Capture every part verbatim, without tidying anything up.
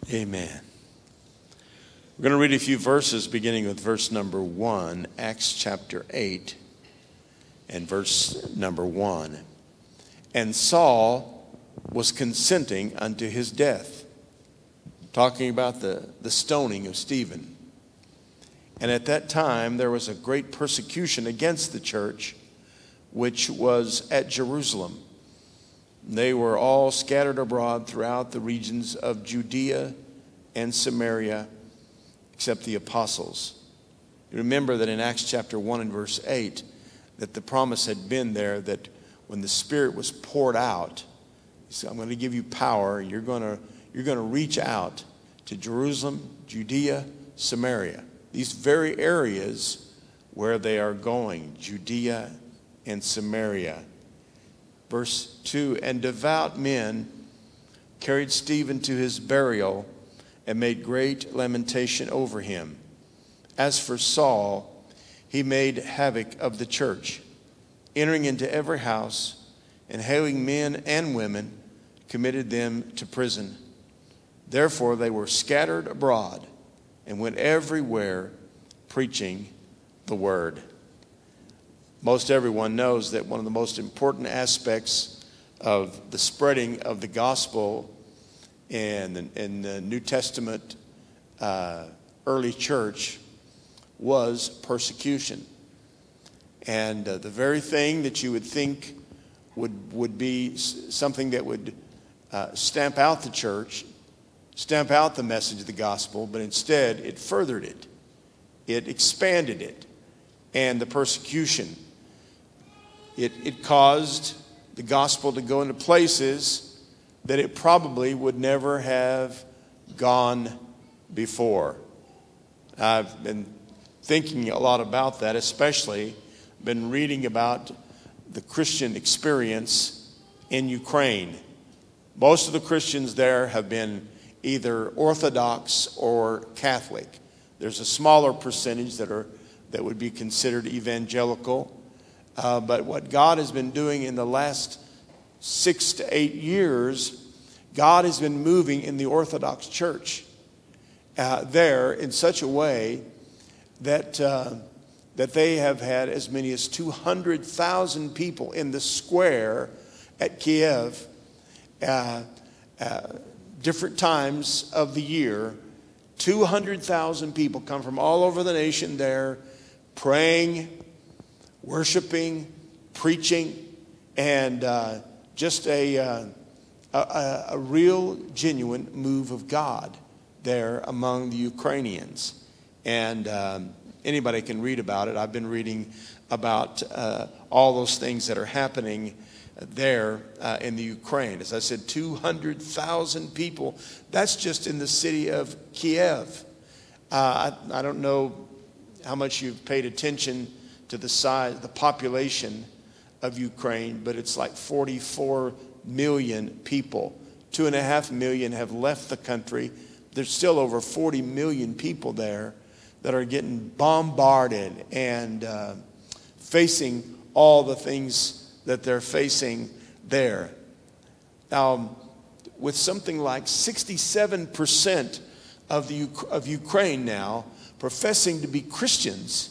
Amen. We're going to read a few verses beginning with verse number one, Acts chapter eight, and verse number one. And Saul was consenting unto his death, talking about the, the stoning of Stephen. And at that time there was a great persecution against the church, which was at Jerusalem. They were all scattered abroad throughout the regions of Judea and Samaria, except the apostles. You remember that in Acts chapter one and verse eight, that the promise had been there that when the Spirit was poured out, he said, I'm going to give you power. You're going to, you're going to reach out to Jerusalem, Judea, Samaria. These very areas where they are going, Judea and Samaria. Verse two, and devout men carried Stephen to his burial and made great lamentation over him. As for Saul, he made havoc of the church, entering into every house and hailing men and women, committed them to prison. Therefore they were scattered abroad and went everywhere preaching the word. Most everyone knows that one of the most important aspects of the spreading of the gospel in the, in the New Testament uh, early church was persecution. And uh, the very thing that you would think would, would be something that would uh, stamp out the church, stamp out the message of the gospel, but instead it furthered it. It expanded it. And the persecution, It, it caused the gospel to go into places that it probably would never have gone before. I've been thinking a lot about that, especially been reading about the Christian experience in Ukraine. Most of the Christians there have been either Orthodox or Catholic. There's a smaller percentage that are that would be considered evangelical. Uh, but what God has been doing in the last six to eight years, God has been moving in the Orthodox Church uh, there in such a way that uh, that they have had as many as two hundred thousand people in the square at Kiev, uh, uh, different times of the year. two hundred thousand people come from all over the nation there, praying, worshiping, preaching, and uh, just a, uh, a a real, genuine move of God there among the Ukrainians. And um, anybody can read about it. I've been reading about uh, all those things that are happening there uh, in the Ukraine. As I said, two hundred thousand people. That's just in the city of Kiev. Uh, I, I don't know how much you've paid attention to the size, the population of Ukraine, but it's like forty-four million people. Two and a half million have left the country. There's still over forty million people there that are getting bombarded and uh, facing all the things that they're facing there. Now, with something like sixty-seven percent of the of Ukraine now professing to be Christians.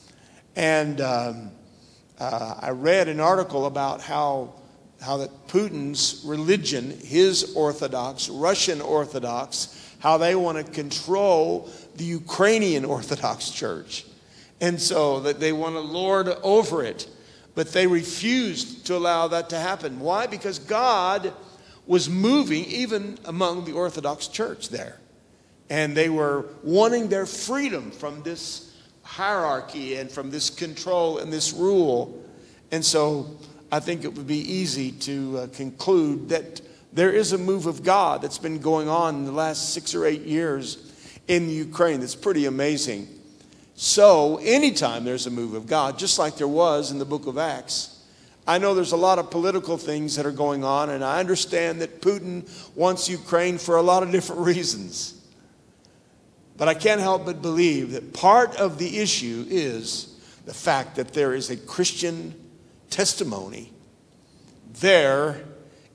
And um, uh, I read an article about how how that Putin's religion, his Orthodox, Russian Orthodox, how they want to control the Ukrainian Orthodox Church. And so that they want to lord over it. But they refused to allow that to happen. Why? Because God was moving even among the Orthodox Church there. And they were wanting their freedom from this hierarchy and from this control and this rule. And so I think it would be easy to uh, conclude that there is a move of God that's been going on in the last six or eight years in Ukraine that's pretty amazing. So anytime there's a move of God, just like there was in the book of Acts, I know there's a lot of political things that are going on, and I understand that Putin wants Ukraine for a lot of different reasons. But I can't help but believe that part of the issue is the fact that there is a Christian testimony there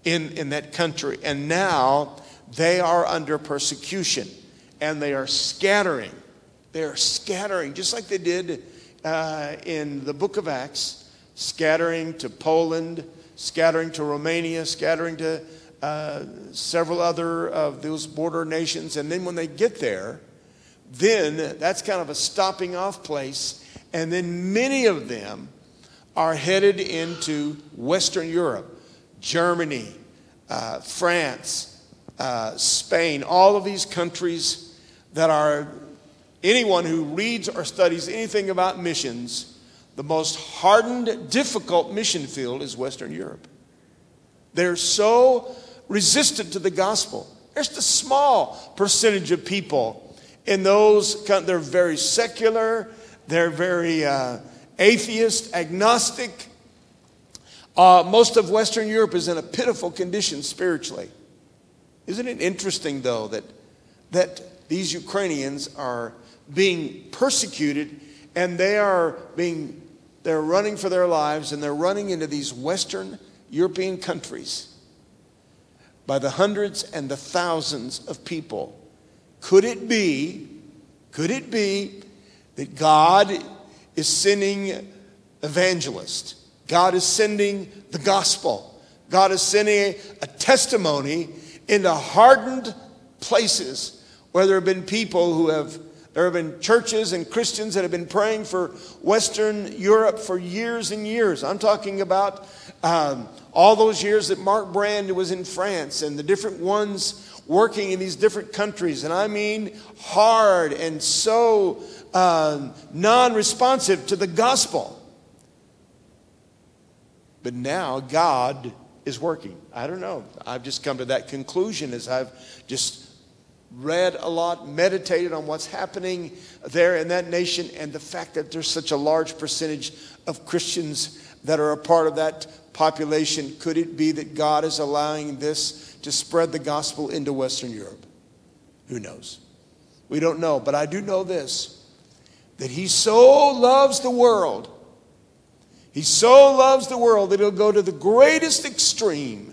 in, in that country. And now they are under persecution, and they are scattering. They are scattering, just like they did uh, in the book of Acts, scattering to Poland, scattering to Romania, scattering to uh, several other of those border nations. And then when they get there, then that's kind of a stopping off place. And then many of them are headed into Western Europe, Germany, uh, France, uh, Spain, all of these countries that are, anyone who reads or studies anything about missions, the most hardened, difficult mission field is Western Europe. They're so resistant to the gospel. There's a small percentage of people in those, they're very secular, they're very uh, atheist, agnostic. Uh, most of Western Europe is in a pitiful condition spiritually. Isn't it interesting, though, that that these Ukrainians are being persecuted, and they are being they're running for their lives, and they're running into these Western European countries by the hundreds and the thousands of people. Could it be, could it be that God is sending evangelists? God is sending the gospel. God is sending a testimony into hardened places where there have been people who have, there have been churches and Christians that have been praying for Western Europe for years and years. I'm talking about um, all those years that Mark Brand was in France, and the different ones working in these different countries. And I mean hard and so uh, non-responsive to the gospel. But now God is working. I don't know. I've just come to that conclusion as I've just read a lot, meditated on what's happening there in that nation, and the fact that there's such a large percentage of Christians that are a part of that population. Could it be that God is allowing this to spread the gospel into Western Europe? Who knows? We don't know. But I do know this, that he so loves the world, he so loves the world that he'll go to the greatest extreme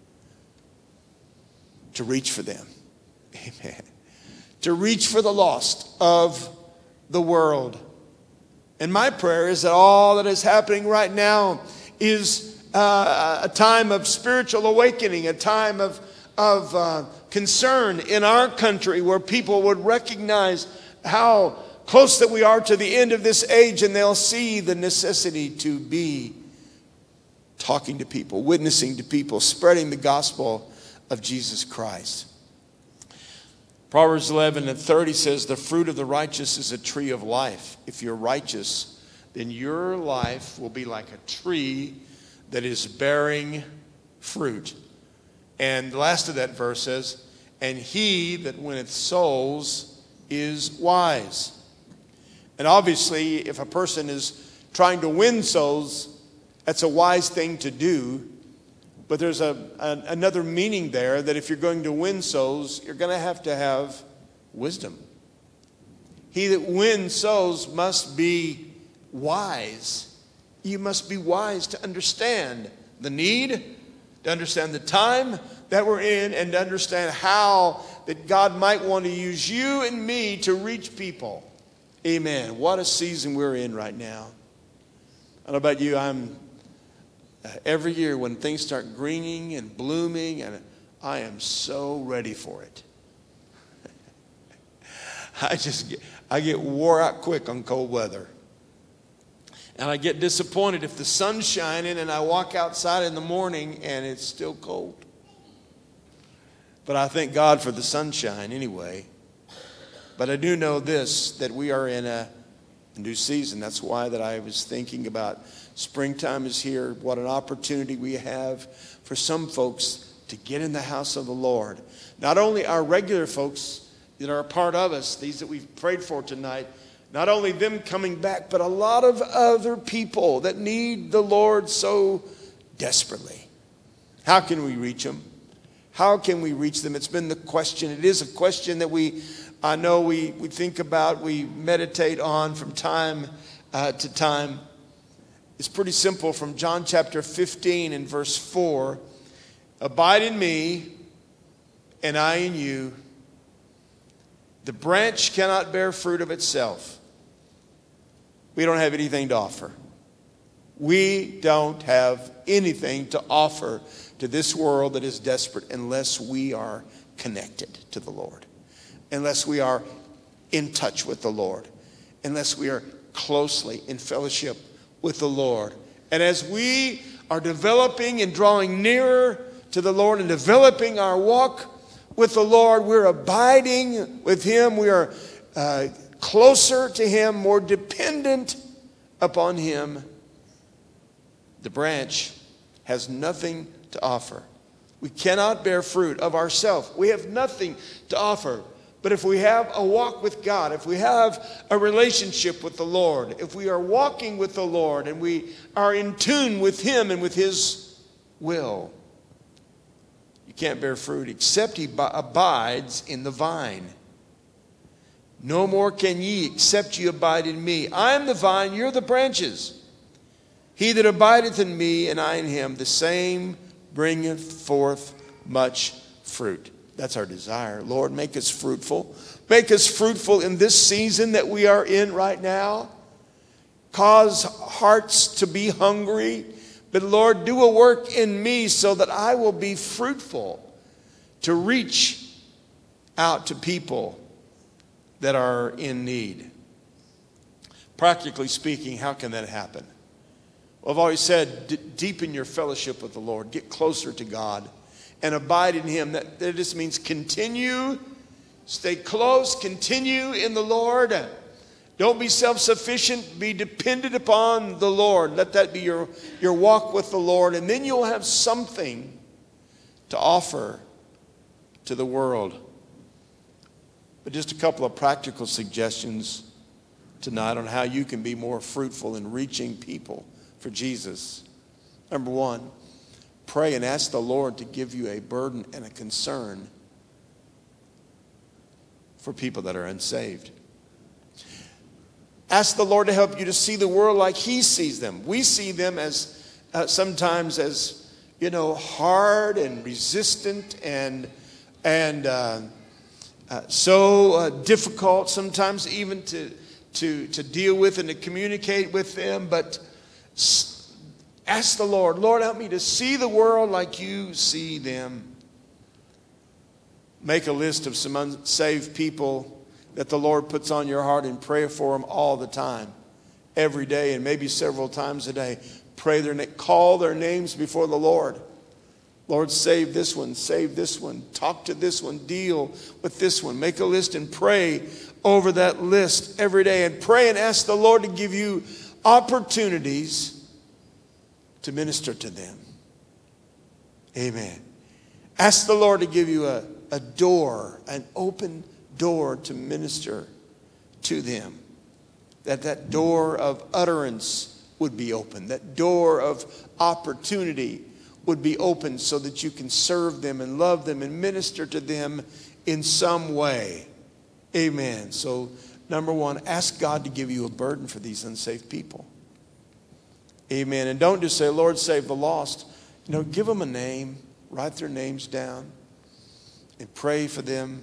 to reach for them. Amen. To reach for the lost of the world. And my prayer is that all that is happening right now is uh, a time of spiritual awakening, a time of, of uh, concern in our country where people would recognize how close that we are to the end of this age, and they'll see the necessity to be talking to people, witnessing to people, spreading the gospel of Jesus Christ. Proverbs eleven and thirty says, the fruit of the righteous is a tree of life. If you're righteous, then your life will be like a tree that is bearing fruit. And the last of that verse says, and he that winneth souls is wise. And obviously, if a person is trying to win souls, that's a wise thing to do. But there's a, a another meaning there, that if you're going to win souls, you're going to have to have wisdom. He that wins souls must be wise. You must be wise to understand the need, to understand the time that we're in, and to understand how that God might want to use you and me to reach people. Amen. What a season we're in right now. I don't know about you, I'm uh, every year when things start greening and blooming, and I am so ready for it. I just get, I get wore out quick on cold weather. And I get disappointed if the sun's shining and I walk outside in the morning and it's still cold. But I thank God for the sunshine anyway. But I do know this, that we are in a new season. That's why that I was thinking about springtime is here. What an opportunity we have for some folks to get in the house of the Lord. Not only our regular folks that are a part of us, these that we've prayed for tonight, not only them coming back, but a lot of other people that need the Lord so desperately. How can we reach them? How can we reach them? It's been the question. It is a question that we I know we, we think about, we meditate on from time uh, to time. It's pretty simple. From John chapter fifteen and verse four, Abide in me, and I in you. The branch cannot bear fruit of itself. We don't have anything to offer. We don't have anything to offer to this world that is desperate unless we are connected to the Lord, unless we are in touch with the Lord, unless we are closely in fellowship with the Lord. And as we are developing and drawing nearer to the Lord and developing our walk with the Lord, we're abiding with Him. We are uh, closer to Him, more dependent upon Him. The branch has nothing to offer. We cannot bear fruit of ourselves. We have nothing to offer. But if we have a walk with God, if we have a relationship with the Lord, if we are walking with the Lord and we are in tune with Him and with His will, you can't bear fruit except He abides in the vine. No more can ye except ye abide in me. I am the vine, you're the branches. He that abideth in me and I in him, the same bringeth forth much fruit. That's our desire. Lord, make us fruitful. Make us fruitful in this season that we are in right now. Cause hearts to be hungry. But Lord, do a work in me so that I will be fruitful to reach out to people that are in need. Practically speaking, how can that happen? Well, I've always said, d- deepen your fellowship with the Lord. Get closer to God and abide in Him. That, that just means continue, stay close, continue in the Lord. Don't be self-sufficient. Be dependent upon the Lord. Let that be your, your walk with the Lord. And then you'll have something to offer to the world. But just a couple of practical suggestions tonight on how you can be more fruitful in reaching people for Jesus. Number one, pray and ask the Lord to give you a burden and a concern for people that are unsaved. Ask the Lord to help you to see the world like He sees them. We see them as uh, sometimes as, you know, hard and resistant and and uh, uh, so uh, difficult sometimes even to to to deal with and to communicate with them. But ask the Lord, Lord, help me to see the world like You see them. Make a list of some unsaved people that the Lord puts on your heart and pray for them all the time, every day, and maybe several times a day. Pray their name, call their names before the Lord. Lord, save this one, save this one, talk to this one, deal with this one. Make a list and pray over that list every day, and pray and ask the Lord to give you opportunities to minister to them. Amen. Ask the Lord to give you a, a door, an open door to minister to them. That that door of utterance would be open. That door of opportunity would be open so that you can serve them and love them and minister to them in some way. Amen. So, number one, ask God to give you a burden for these unsaved people. Amen. And don't just say, Lord, save the lost. You know, give them a name. Write their names down. And pray for them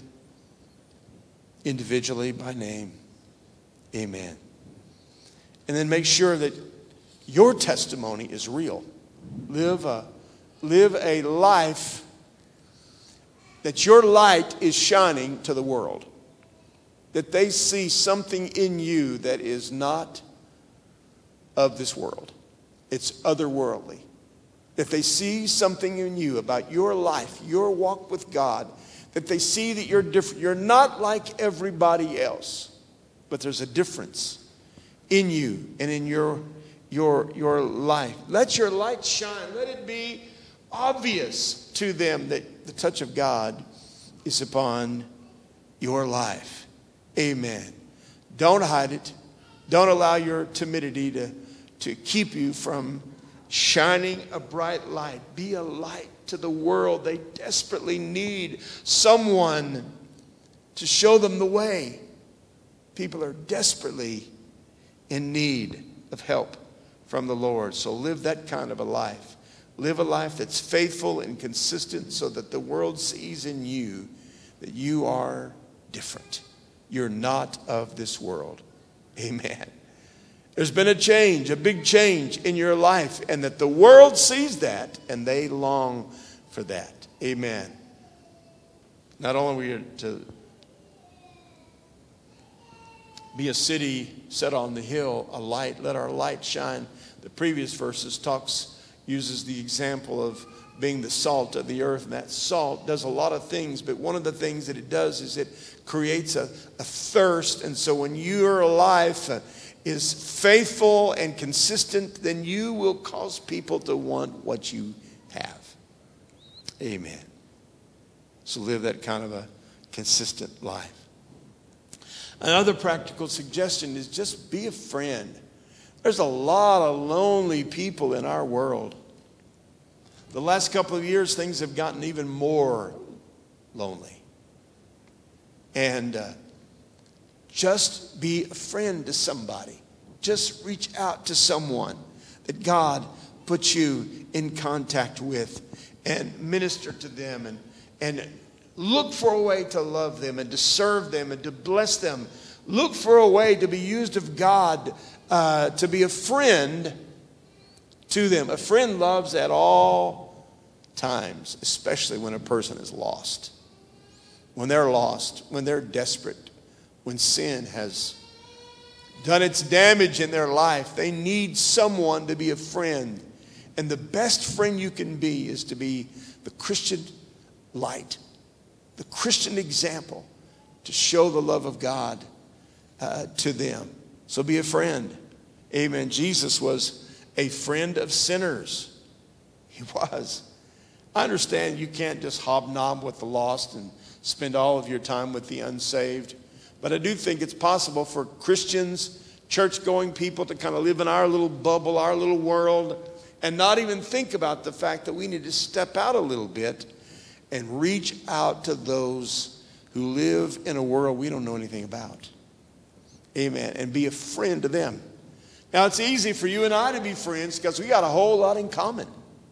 individually by name. Amen. And then make sure that your testimony is real. Live a, live a life that your light is shining to the world. That they see something in you that is not of this world. It's otherworldly. That they see something in you about your life, your walk with God, that they see that you're different. You're not like everybody else, but there's a difference in you and in your, your, your life. Let your light shine. Let it be obvious to them that the touch of God is upon your life. Amen. Don't hide it. Don't allow your timidity to, to keep you from shining a bright light. Be a light to the world. They desperately need someone to show them the way. People are desperately in need of help from the Lord. So live that kind of a life. Live a life that's faithful and consistent so that the world sees in you that you are different. You're not of this world. Amen. There's been a change, a big change in your life, and that the world sees that and they long for that. Amen. Not only are we to be a city set on the hill, a light, let our light shine. The previous verses talks uses the example of being the salt of the earth, and that salt does a lot of things, but one of the things that it does is it creates a, a thirst. And so when your life uh, is faithful and consistent, then you will cause people to want what you have. Amen. So live that kind of a consistent life. Another practical suggestion is just be a friend. There's a lot of lonely people in our world. The last couple of years, things have gotten even more lonely. And uh, just be a friend to somebody. Just reach out to someone that God puts you in contact with and minister to them and, and look for a way to love them and to serve them and to bless them. Look for a way to be used of God, uh, to be a friend to them. A friend loves at all times, especially when a person is lost. When they're lost, when they're desperate, when sin has done its damage in their life, they need someone to be a friend. And the best friend you can be is to be the Christian light, the Christian example, to show the love of God uh, to them. So be a friend. Amen. Jesus was a friend of sinners. He was. I understand you can't just hobnob with the lost and spend all of your time with the unsaved. But I do think it's possible for Christians, church-going people to kind of live in our little bubble, our little world, and not even think about the fact that we need to step out a little bit and reach out to those who live in a world we don't know anything about. Amen. And be a friend to them. Now, it's easy for you and I to be friends because we got a whole lot in common.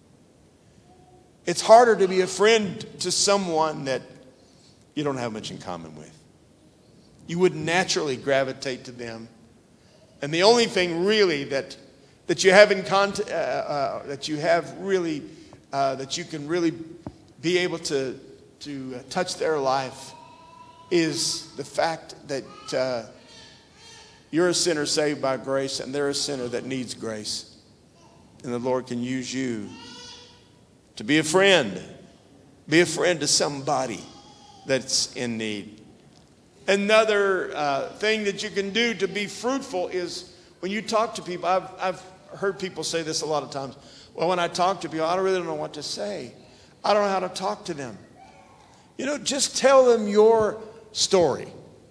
It's harder to be a friend to someone that you don't have much in common with. You would naturally gravitate to them. And the only thing really that that you have in contact, uh, uh, that you have really, uh, that you can really be able to to uh, touch their life is the fact that uh, you're a sinner saved by grace, and they're a sinner that needs grace, and the Lord can use you to be a friend, be a friend to somebody that's in need. Another uh, thing that you can do to be fruitful is when you talk to people. I've, I've heard people say this a lot of times. Well, when I talk to people, I don't really know what to say. I don't know how to talk to them. You know, just tell them your story.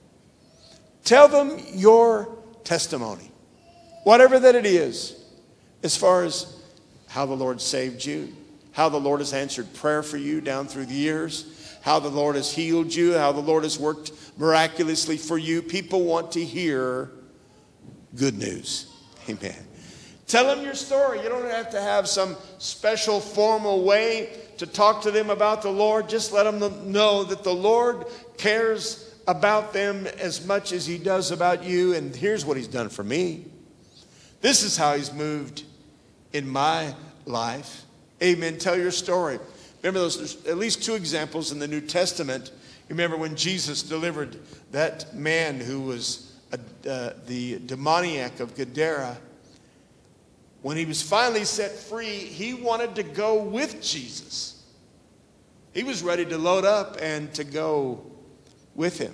Tell them your testimony. Whatever that it is, as far as how the Lord saved you, how the Lord has answered prayer for you down through the years, how the Lord has healed you, how the Lord has worked miraculously for you. People want to hear good news. Amen. Tell them your story. You don't have to have some special formal way to talk to them about the Lord. Just let them know that the Lord cares about them as much as he does about you. And here's what he's done for me. This is how he's moved in my life. Amen. Tell your story. Remember, those, there's at least two examples in the New Testament. You remember when Jesus delivered that man who was a, uh, the demoniac of Gadara. When he was finally set free, he wanted to go with Jesus. He was ready to load up and to go with him.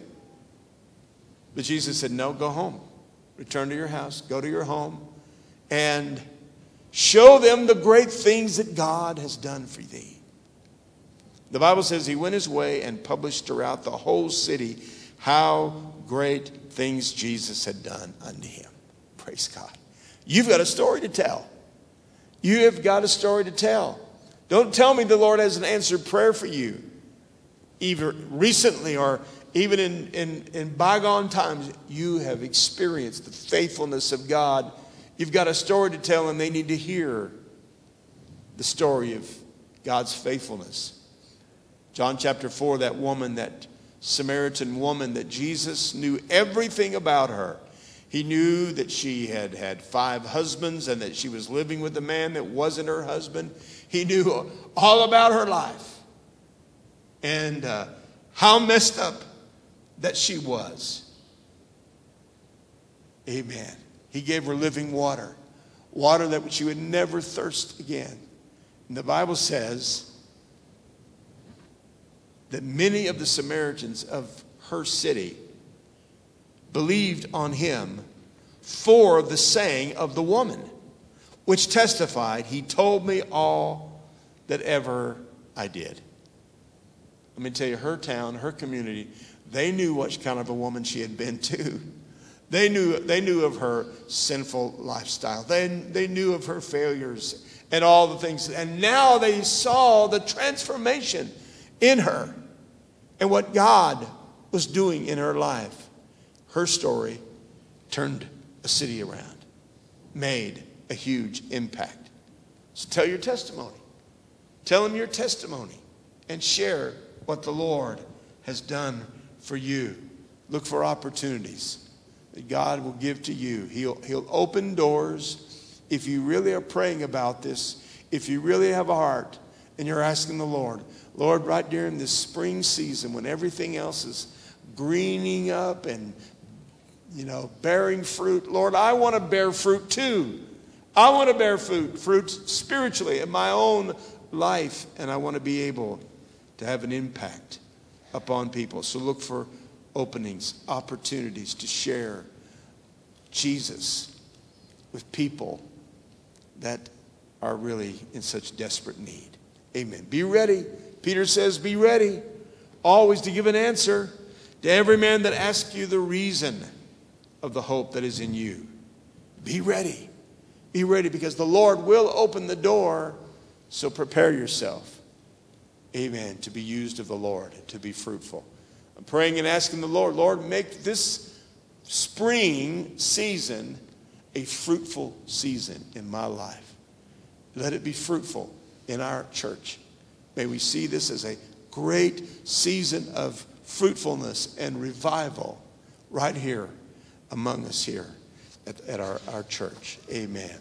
But Jesus said, no, go home. Return to your house. Go to your home. And show them the great things that God has done for thee. The Bible says he went his way and published throughout the whole city how great things Jesus had done unto him. Praise God. You've got a story to tell. You have got a story to tell. Don't tell me the Lord hasn't answered prayer for you, either recently or even in, in, in bygone times. You have experienced the faithfulness of God. You've got a story to tell, and they need to hear the story of God's faithfulness. John chapter four, that woman, that Samaritan woman, that Jesus knew everything about her. He knew that she had had five husbands and that she was living with a man that wasn't her husband. He knew all about her life and uh, how messed up that she was. Amen. He gave her living water, water that she would never thirst again. And the Bible says that many of the Samaritans of her city believed on him for the saying of the woman, which testified, he told me all that ever I did. Let me tell you, her town, her community, they knew what kind of a woman she had been to. They knew, they knew of her sinful lifestyle. They, they knew of her failures and all the things. And now they saw the transformation in her and what God was doing in her life. Her story turned a city around, made a huge impact. So tell your testimony. Tell them your testimony and share what the Lord has done for you. Look for opportunities that God will give to you. He'll, he'll open doors. If you really are praying about this, if you really have a heart and you're asking the Lord, Lord, right during this spring season when everything else is greening up and, you know, bearing fruit, Lord, I want to bear fruit too. I want to bear fruit, fruit spiritually in my own life, and I want to be able to have an impact upon people. So look for openings, opportunities to share Jesus with people that are really in such desperate need. Amen. Be ready. Peter says, be ready always to give an answer to every man that asks you the reason of the hope that is in you. Be ready. Be ready, because the Lord will open the door. So prepare yourself. Amen. To be used of the Lord, to be fruitful. I'm praying and asking the Lord, Lord, make this spring season a fruitful season in my life. Let it be fruitful in our church. May we see this as a great season of fruitfulness and revival right here among us here at, at our, our church. Amen.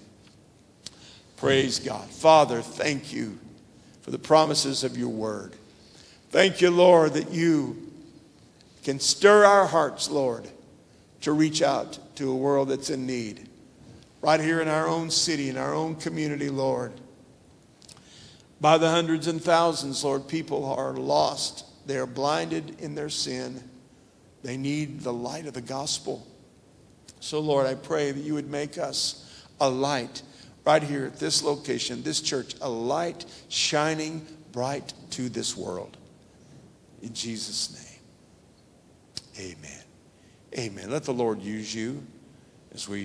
Praise God. Father, thank you for the promises of your word. Thank you, Lord, that you can stir our hearts, Lord, to reach out to a world that's in need. Right here in our own city, in our own community, Lord. By the hundreds and thousands, Lord, people are lost. They are blinded in their sin. They need the light of the gospel. So, Lord, I pray that you would make us a light right here at this location, this church, a light shining bright to this world. In Jesus' name, amen. Amen. Let the Lord use you as we